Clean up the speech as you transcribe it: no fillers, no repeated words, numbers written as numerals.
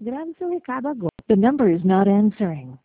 Grab sa recado agora. The number is not answering.